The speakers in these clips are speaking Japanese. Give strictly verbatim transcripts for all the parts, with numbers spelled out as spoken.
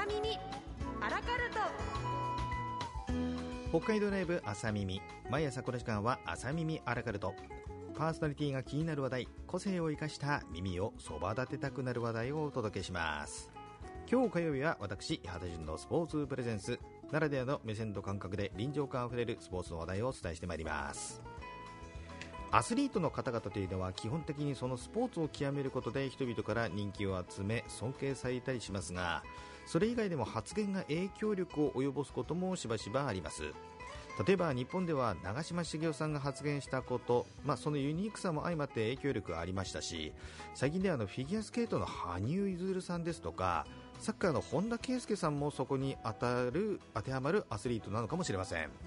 朝耳アラカルト。 北海道ライブ朝耳、毎朝この時間は朝耳アラカルト。パーソナリティが気になる話題、個性を生かした耳をそば立てたくなる話題をお届けします。今日火曜日は私八幡潤のスポーツプレゼンスならではの目線と感覚で臨場感あふれるスポーツの話題をお伝えしてまいります。アスリートの方々というのは基本的にそのスポーツを極めることで人々から人気を集め尊敬されたりしますが、それ以外でも発言が影響力を及ぼすこともしばしばあります。例えば日本では長嶋茂雄さんが発言したこと、まあ、そのユニークさも相まって影響力がありましたし、最近ではあのフィギュアスケートの羽生結弦さんですとか、サッカーの本田圭佑さんもそこに当たる当てはまるアスリートなのかもしれません。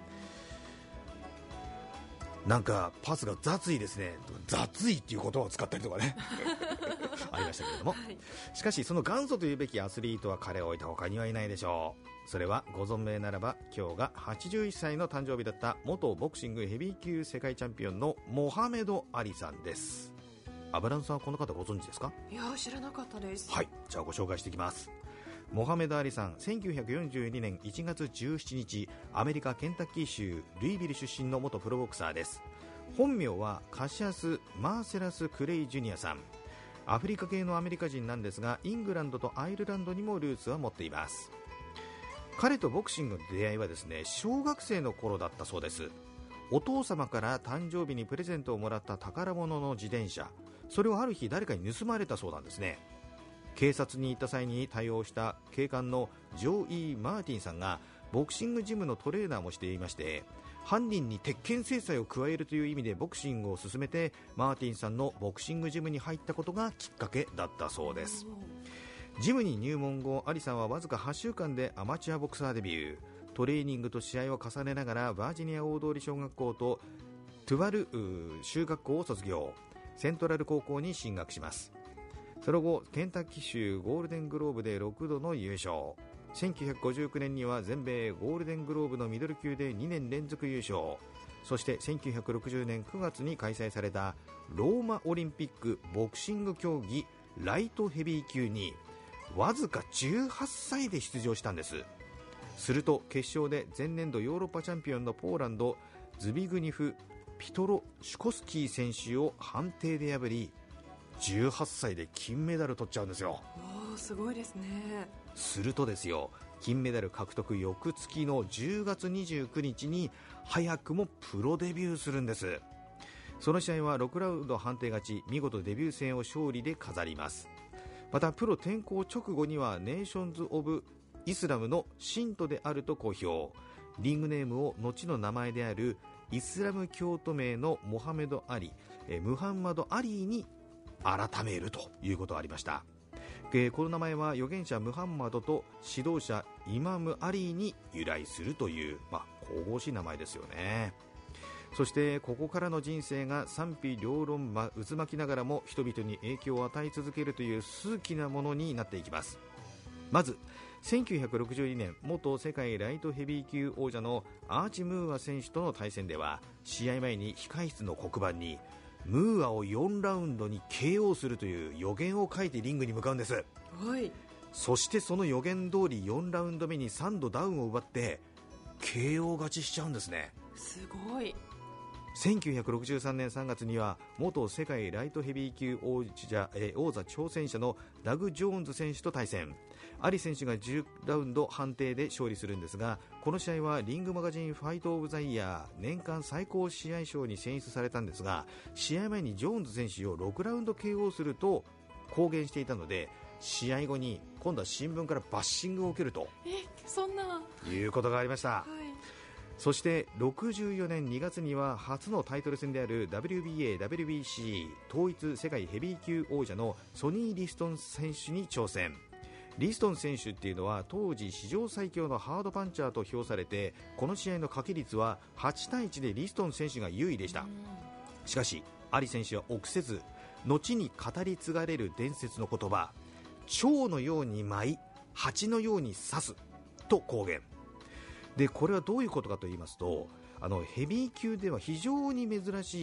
なんかパスが雑いですね、雑いっていう言葉を使ったりとかねありましたけれども、はい、しかしその元祖というべきアスリートは彼を置いた他にはいないでしょう。それはご存命ならば今日がはちじゅういっさいの誕生日だった元ボクシングヘビー級世界チャンピオンのモハメド・アリさんです。アブランさんはこの方ご存知ですか？ いや知らなかったです。 はい、じゃあご紹介していきます。モハメド・アリさん、せんきゅうひゃくよんじゅうにねんいちがつじゅうしちにち、アメリカケンタッキー州ルイビル出身の元プロボクサーです。本名はカシアス・マーセラス・クレイ・ジュニアさん。アフリカ系のアメリカ人なんですが、イングランドとアイルランドにもルーツは持っています。彼とボクシングの出会いはですね、小学生の頃だったそうです。お父様から誕生日にプレゼントをもらった宝物の自転車、それをある日誰かに盗まれたそうなんですね。警察に行った際に対応した警官のジョー・イー・マーティンさんがボクシングジムのトレーナーもしていまして、犯人に鉄拳制裁を加えるという意味でボクシングを進めて、マーティンさんのボクシングジムに入ったことがきっかけだったそうです。ジムに入門後、アリさんはわずかはっしゅうかんでアマチュアボクサーデビュー。トレーニングと試合を重ねながらバージニア大通小学校とトゥワル州学校を卒業、セントラル高校に進学します。その後ケンタッキー州ゴールデングローブでろくどの優勝、せんきゅうひゃくごじゅうきゅうねんには全米ゴールデングローブのミドル級でにねん連続優勝、そしてせんきゅうひゃくろくじゅうねんくがつに開催されたローマオリンピックボクシング競技ライトヘビー級にわずかじゅうはっさいで出場したんです。すると決勝で前年度ヨーロッパチャンピオンのポーランドズビグニフ・ピトロシュコスキー選手を判定で破り、じゅうはっさいで金メダル取っちゃうんですよ。 おー、すごいですね。 するとですよ、金メダル獲得翌月のじゅうがつにじゅうくにちに早くもプロデビューするんです。その試合はろくラウンド判定勝ち、見事デビュー戦を勝利で飾ります。またプロ転向直後にはネーションズ・オブ・イスラムの信徒であると公表、リングネームを後の名前であるイスラム教徒名のモハメド・アリ、えムハンマド・アリーに改めるということがありました。えこの名前は預言者ムハンマドと指導者イマム・アリーに由来するという、まあ、神々しい名前ですよね。そしてここからの人生が賛否両論、ま、渦巻きながらも人々に影響を与え続けるという数奇なものになっていきます。まずせんきゅうひゃくろくじゅうにねん、元世界ライトヘビー級王者のアーチ・ムーア選手との対戦では、試合前に控室の黒板にムーアをよんラウンドに ケーオー するという予言を書いてリングに向かうんです。 はい。 そしてその予言通りよんラウンド目にさんどダウンを奪って ケーオー 勝ちしちゃうんですね。 すごい。 せんきゅうひゃくろくじゅうさんねんさんがつには元世界ライトヘビー級王者、えー、王座挑戦者のダグ・ジョーンズ選手と対戦、アリ選手がじゅうラウンド判定で勝利するんですが、この試合はリングマガジンファイトオブザイヤー年間最高試合賞に選出されたんですが、試合前にジョーンズ選手をろくラウンド ケーオー すると公言していたので、試合後に今度は新聞からバッシングを受けるとえそんないうことがありました。 はい。 そしてろくじゅうよねんにがつには初のタイトル戦である ダブリュービーエー、ダブリュービーシー 統一世界ヘビー級王者のソニー・リストン選手に挑戦。リストン選手っていうのは当時史上最強のハードパンチャーと評されて、この試合の掛け率ははちたいいちでリストン選手が優位でした。しかしアリ選手は臆せず、後に語り継がれる伝説の言葉、蝶のように舞い蜂のように刺すと公言で、これはどういうことかと言いますと、あのヘビー級では非常に珍しい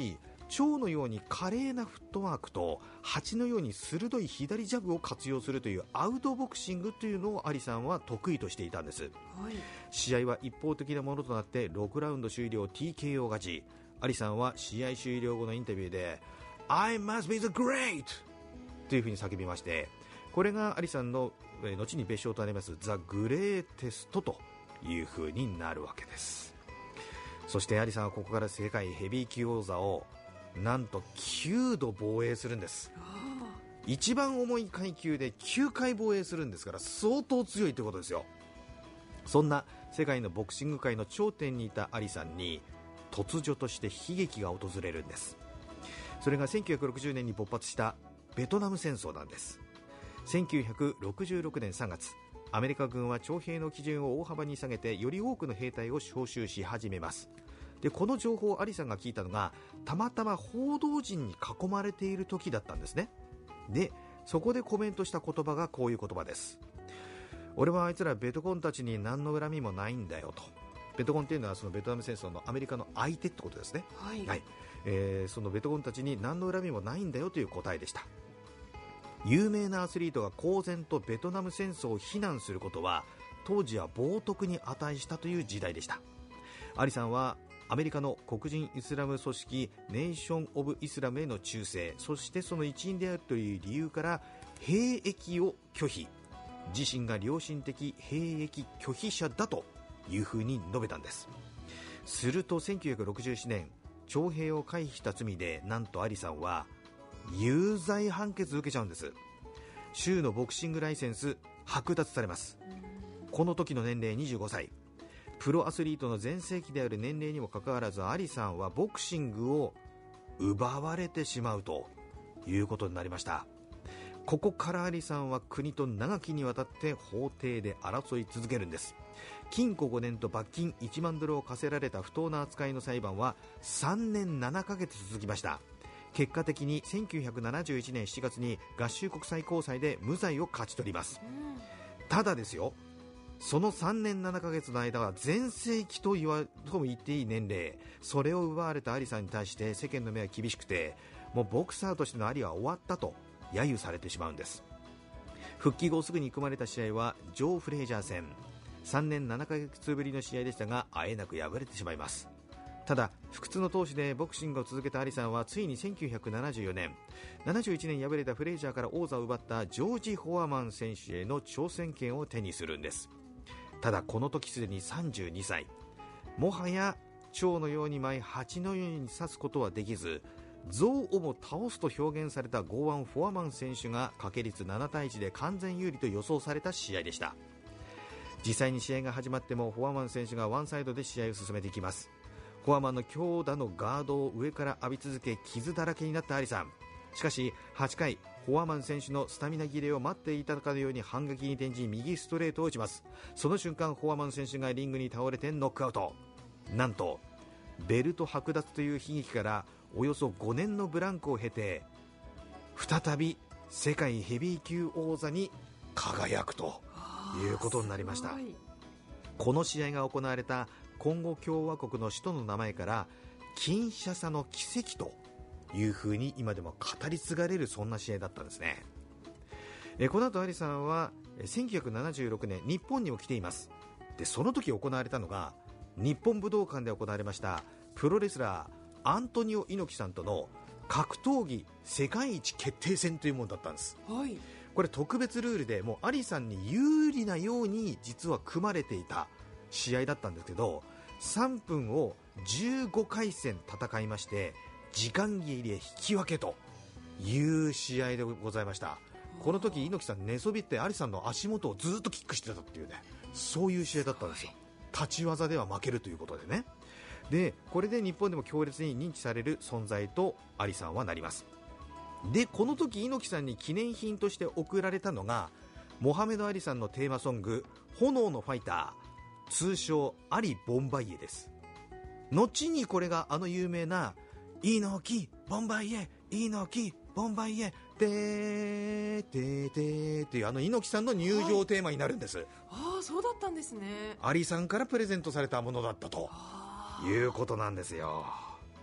蝶のように華麗なフットワークと蜂のように鋭い左ジャブを活用するというアウトボクシングというのをアリさんは得意としていたんです。 はい、 試合は一方的なものとなってろくラウンド終了 ティーケーオー 勝ち。アリさんは試合終了後のインタビューで I must be the great というふうに叫びまして、これがアリさんの後に別称となります The Greatest というふうになるわけです。そしてアリさんはここから世界ヘビー級王座をなんときゅうど防衛するんです。一番重い階級できゅうかい防衛するんですから相当強いということですよ。そんな世界のボクシング界の頂点にいたアリさんに突如として悲劇が訪れるんです。それがせんきゅうひゃくろくじゅうねんに勃発したベトナム戦争なんです。せんきゅうひゃくろくじゅうろくねんさんがつ、アメリカ軍は徴兵の基準を大幅に下げてより多くの兵隊を招集し始めます。でこの情報をアリさんが聞いたのがたまたま報道陣に囲まれている時だったんですね。でそこでコメントした言葉がこういう言葉です。俺はあいつらベトコンたちに何の恨みもないんだよと。ベトコンというのはそのベトナム戦争のアメリカの相手ってことですね。 はい、 はいえー、そのベトコンたちに何の恨みもないんだよという答えでした。有名なアスリートが公然とベトナム戦争を非難することは当時は冒涜に値したという時代でした。アリさんはアメリカの黒人イスラム組織ネーション・オブ・イスラムへの忠誠、そしてその一員であるという理由から兵役を拒否、自身が良心的兵役拒否者だというふうに述べたんです。するとせんきゅうひゃくろくじゅうななねん、徴兵を回避した罪でなんとアリさんは有罪判決を受けちゃうんです。州のボクシングライセンス剥奪されます。この時の年齢にじゅうごさい、プロアスリートの全盛期である年齢にもかかわらずアリさんはボクシングを奪われてしまうということになりました。ここからアリさんは国と長きにわたって法廷で争い続けるんです。禁錮ごねんと罰金いちまんドルを課せられた不当な扱いの裁判はさんねんななかげつ続きました。結果的にせんきゅうひゃくななじゅういちねんしちがつに合衆国際高裁で無罪を勝ち取ります。ただですよ、そのさんねんななかげつの間は全盛期と言わとも言っていい年齢、それを奪われたアリさんに対して世間の目は厳しくて、もうボクサーとしてのアリは終わったと揶揄されてしまうんです。復帰後すぐに組まれた試合はジョー・フレイジャー戦、さんねんななかげつぶりの試合でしたがあえなく敗れてしまいます。ただ不屈の闘志でボクシングを続けたアリさんはついにせんきゅうひゃくななじゅうよねん、ななじゅういちねん敗れたフレイジャーから王座を奪ったジョージ・フォアマン選手への挑戦権を手にするんです。ただこの時すでにさんじゅうにさい、もはや蝶のように舞い蜂のように刺すことはできず、象をも倒すと表現された剛腕フォアマン選手が掛け率ななたいいちで完全有利と予想された試合でした。実際に試合が始まってもフォアマン選手がワンサイドで試合を進めていきます。フォアマンの強打のガードを上から浴び続け傷だらけになったアリさん、しかしはちかい、フォアマン選手のスタミナ切れを待っていたかのように反撃に転じ右ストレートを打ちます。その瞬間フォアマン選手がリングに倒れてノックアウト。なんとベルト剥奪という悲劇からおよそごねんのブランクを経て再び世界ヘビー級王座に輝くということになりました。この試合が行われたコンゴ共和国の首都の名前からキンシャサの奇跡という風に今でも語り継がれるそんな試合だったんですね。えこの後アリさんはせんきゅうひゃくななじゅうろくねん日本にも来ています。でその時行われたのが日本武道館で行われましたプロレスラーアントニオ猪木さんとの格闘技世界一決定戦というものだったんです、 はい、 これ特別ルールでもうアリさんに有利なように実は組まれていた試合だったんですけど、さんぷんをじゅうごかい戦戦いまして時間切れ引き分けという試合でございました。この時猪木さん寝そべってアリさんの足元をずっとキックしてたっていうね、そういう試合だったんですよ。立ち技では負けるということでね。でこれで日本でも強烈に認知される存在とアリさんはなります。でこの時猪木さんに記念品として贈られたのがモハメド・アリさんのテーマソング炎のファイター、通称アリ・ボンバイエです。後にこれがあの有名な猪木ボンバイエ猪木ボンバイエてーてーてーっていうあの猪木さんの入場テーマになるんです、はい、 ああそうだったんですね。 アリさんからプレゼントされたものだったということなんですよ。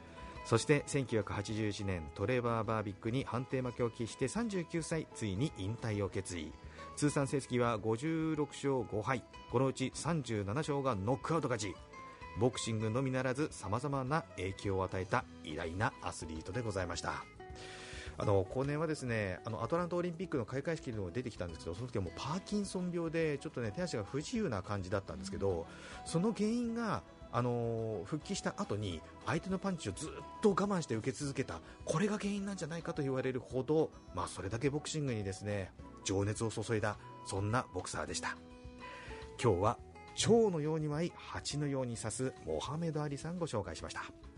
そしてせんきゅうひゃくはちじゅういちねんトレバー・バービックに判定負けを喫してさんじゅうきゅうさい、ついに引退を決意。通算成績はごじゅうろくしょうごはい、このうちさんじゅうななしょうがノックアウト勝ち。ボクシングのみならずさまざまな影響を与えた偉大なアスリートでございました。あの後年はですね、あのアトランタオリンピックの開会式にも出てきたんですけど、その時はもうパーキンソン病でちょっとね手足が不自由な感じだったんですけど、その原因があのー復帰した後に相手のパンチをずっと我慢して受け続けた、これが原因なんじゃないかと言われるほど、まあ、それだけボクシングにですね情熱を注いだ、そんなボクサーでした。今日は蝶のように舞い蜂のように刺すモハメド・アリさんご紹介しました。